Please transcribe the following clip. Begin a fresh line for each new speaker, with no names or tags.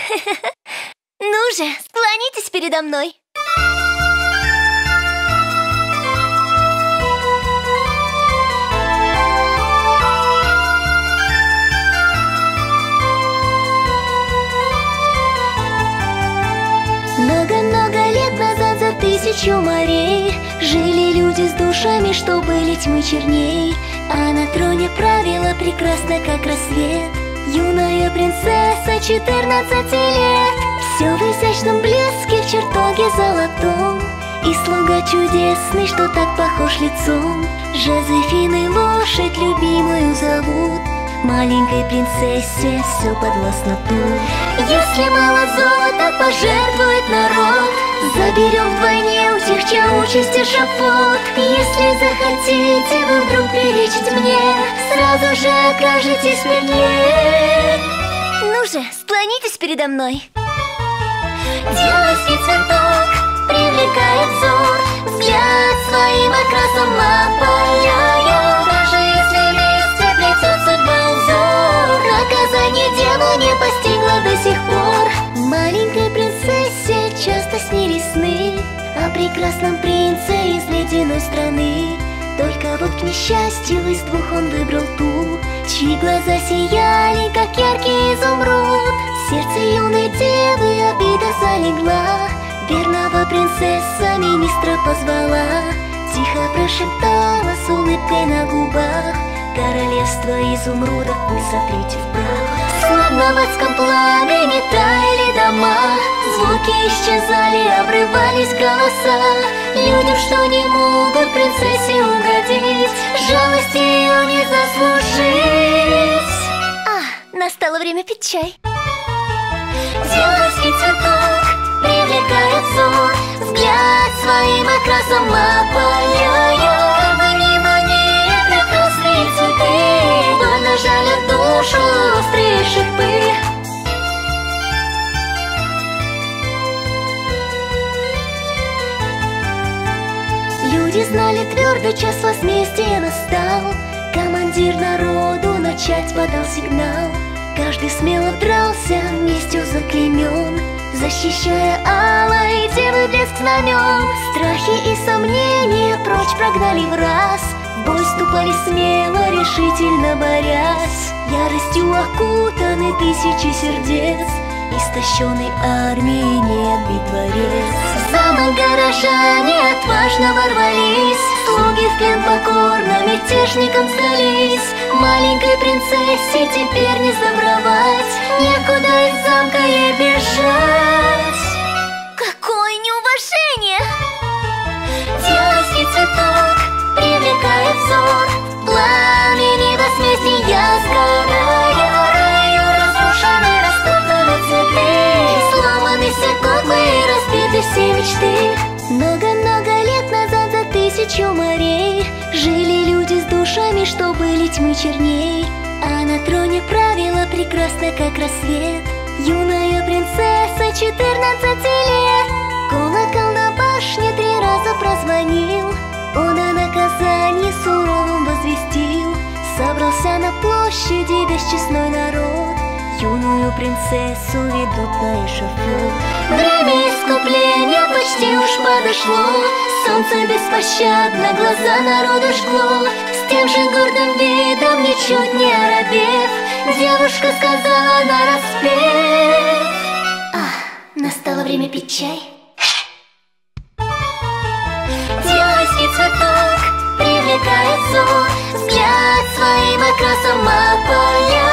Ну же, склонитесь передо мной.
Много-много лет назад за 1000 морей жили люди с душами, что были тьмы черней. А на троне правила прекрасно, как рассвет, юная принцесса 14 лет. Все в изящном блеске, в чертоге золотом, и слуга чудесный, что так похож лицом. Жозефиной лошадь любимую зовут, маленькой принцессе все подвластно тут. Если мало золота пожертвует народ, заберем вдвойне у тех, чья участь эшафот. Если захотите вы вдруг перечить мне, сразу же окажетесь мне.
Ну же, склонитесь передо мной.
Дьявольский цветок привлекает взор, взгляд своим окрасом опаляя. Даже если вместе плетет судьба узор, наказание делу не постигло до сих пор. Маленькой принцессе часто снились сны о прекрасном принце из ледяной страны. Только вот к несчастью из двух он выбрал ту, чьи глаза сияли, как яркий изумруд. В сердце юной девы обида залегла, верного принцесса министра позвала. Тихо прошептала с улыбкой на губах: королевство изумрудов пусть сотрите в прах. Словно в адском пламени таяли дома, звуки исчезали, обрывались голоса. Людям, что не могут принцессе угодить, жалости ее не заслужить.
Настало время пить чай.
Дьявольский цветок привлекает взор, взгляд своим окрасом опаляя. Внимание, прекрасные цветы, больно жалят душу острые шипы. Люди знали твердо, час возмездия настал. Командир народу начать подал сигнал. Каждый смело дрался, местью заклеймен, защищая алой девы блеск знамен. Страхи и сомнения прочь прогнали враз, в бой вступали смело, решительно борясь. Яростью окутаны тысячи сердец, истощенной армии не отбить дворец. В замок горожане отважно ворвались, слуги в плен покорно мятежникам сдались. Маленькой принцессе теперь не сдобровать, некуда из замка ей бежать.
Какое неуважение!
Дьявольский цветок привлекает взор, в пламени возмездия сгорая. Раю разрушены, растоптаны цветы, сломаны все куклы и разбиты все мечты. Много-много лет назад за 1000 морей жили люди с душами, что были тьмы черней. А на троне правила прекрасно, как рассвет, юная принцесса 14 лет. Колокол на башне 3 раза прозвонил, он о наказании суровом возвестил. Собрался на площади бесчестной народ, юную принцессу ведут на эшафот. Время искупления почти уж подошло, солнце беспощадно глаза народу жгло. С тем же гордым видом, ничуть не оробев, девушка сказала нараспев: настало время пить чай. Дьявольский цветок привлекает взор, взгляд своим окрасом опаляя.